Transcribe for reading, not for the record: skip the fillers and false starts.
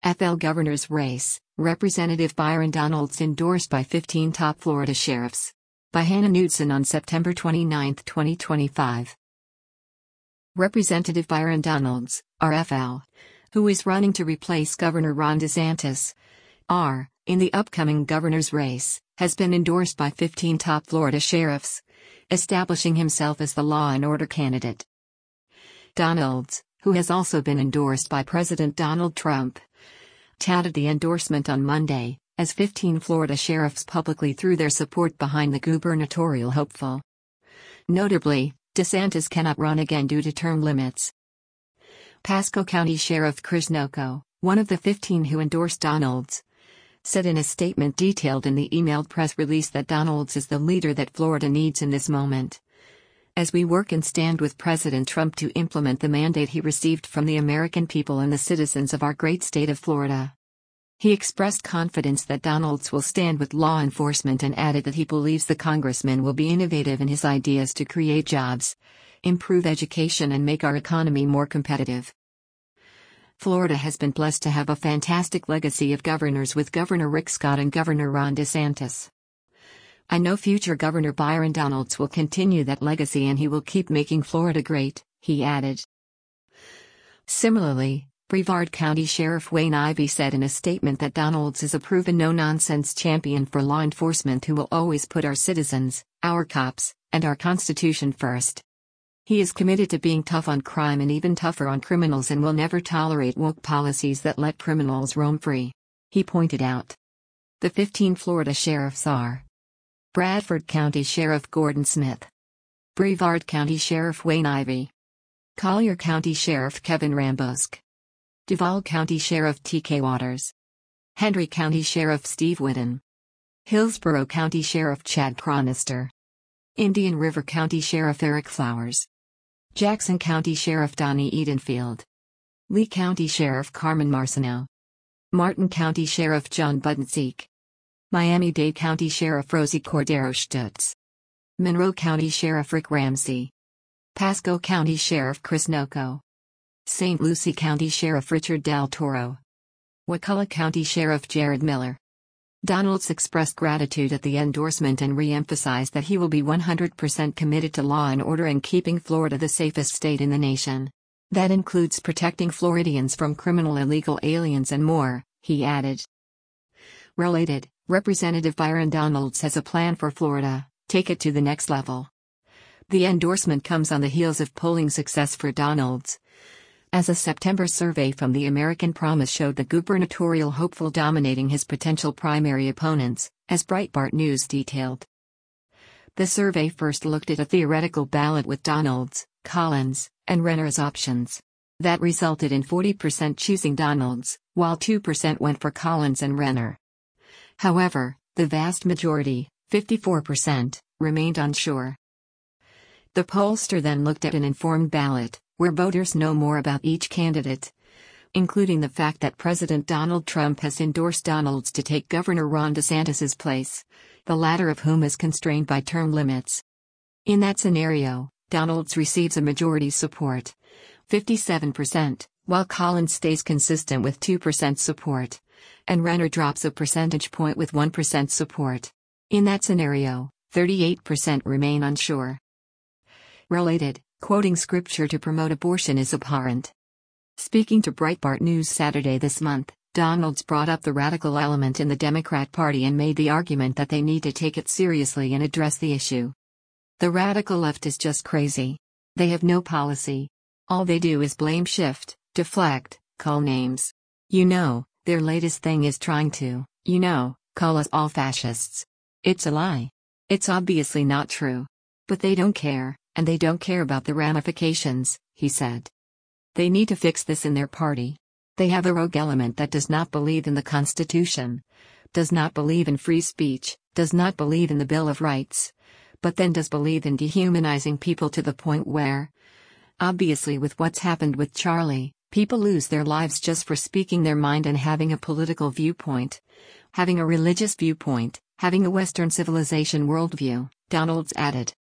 FL Governor's Race, Representative Byron Donalds endorsed by 15 top Florida sheriffs. By Hannah Knudsen on September 29, 2025. Representative Byron Donalds, RFL, who is running to replace Governor Ron DeSantis, R, in the upcoming governor's race, has been endorsed by 15 top Florida sheriffs, establishing himself as the law and order candidate. Donalds, who has also been endorsed by President Donald Trump, touted the endorsement on Monday, as 15 Florida sheriffs publicly threw their support behind the gubernatorial hopeful. Notably, DeSantis cannot run again due to term limits. Pasco County Sheriff Chris Nocco, one of the 15 who endorsed Donalds, said in a statement detailed in the emailed press release that Donalds is the leader that Florida needs in this moment. As we work and stand with President Trump to implement the mandate he received from the American people and the citizens of our great state of Florida. He expressed confidence that Donalds will stand with law enforcement and added that he believes the congressman will be innovative in his ideas to create jobs, improve education and make our economy more competitive. Florida has been blessed to have a fantastic legacy of governors with Governor Rick Scott and Governor Ron DeSantis. I know future Governor Byron Donalds will continue that legacy and he will keep making Florida great, he added. Similarly, Brevard County Sheriff Wayne Ivey said in a statement that Donalds is a proven no-nonsense champion for law enforcement who will always put our citizens, our cops, and our Constitution first. He is committed to being tough on crime and even tougher on criminals and will never tolerate woke policies that let criminals roam free, he pointed out. The 15 Florida sheriffs are Bradford County Sheriff Gordon Smith, Brevard County Sheriff Wayne Ivey, Collier County Sheriff Kevin Rambusk, Duval County Sheriff T.K. Waters, Henry County Sheriff Steve Whitten, Hillsborough County Sheriff Chad Cronister, Indian River County Sheriff Eric Flowers, Jackson County Sheriff Donnie Edenfield, Lee County Sheriff Carmen Marcineau, Martin County Sheriff John Budenseek, Miami-Dade County Sheriff Rosie Cordero Stutz, Monroe County Sheriff Rick Ramsey, Pasco County Sheriff Chris Nocco, St. Lucie County Sheriff Richard Del Toro, Wakulla County Sheriff Jared Miller. Donalds expressed gratitude at the endorsement and re-emphasized that he will be 100% committed to law and order and keeping Florida the safest state in the nation. That includes protecting Floridians from criminal illegal aliens and more, he added. Related, Representative Byron Donalds has a plan for Florida, take it to the next level. The endorsement comes on the heels of polling success for Donalds, as a September survey from the American Promise showed the gubernatorial hopeful dominating his potential primary opponents, as Breitbart News detailed. The survey first looked at a theoretical ballot with Donalds, Collins, and Renner as options. That resulted in 40% choosing Donalds, while 2% went for Collins and Renner. However, the vast majority, 54%, remained unsure. The pollster then looked at an informed ballot, where voters know more about each candidate, including the fact that President Donald Trump has endorsed Donalds to take Governor Ron DeSantis' place, the latter of whom is constrained by term limits. In that scenario, Donalds receives a majority support, 57%, while Collins stays consistent with 2% support, and Renner drops a percentage point with 1% support. In that scenario, 38% remain unsure. Related, quoting scripture to promote abortion is abhorrent. Speaking to Breitbart News Saturday this month, Donalds brought up the radical element in the Democrat Party and made the argument that they need to take it seriously and address the issue. The radical left is just crazy. They have no policy. All they do is blame shift, deflect, call names. Their latest thing is trying to, call us all fascists. It's a lie. It's obviously not true. But they don't care, and they don't care about the ramifications, he said. They need to fix this in their party. They have a rogue element that does not believe in the Constitution, does not believe in free speech, does not believe in the Bill of Rights, but then does believe in dehumanizing people to the point where, obviously with what's happened with Charlie, people lose their lives just for speaking their mind and having a political viewpoint, having a religious viewpoint, having a Western civilization worldview, Donalds added.